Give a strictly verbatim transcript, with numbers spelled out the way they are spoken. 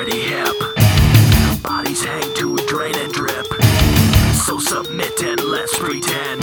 pretty hip. Bodies hang to drain and drip. So submit and let's pretend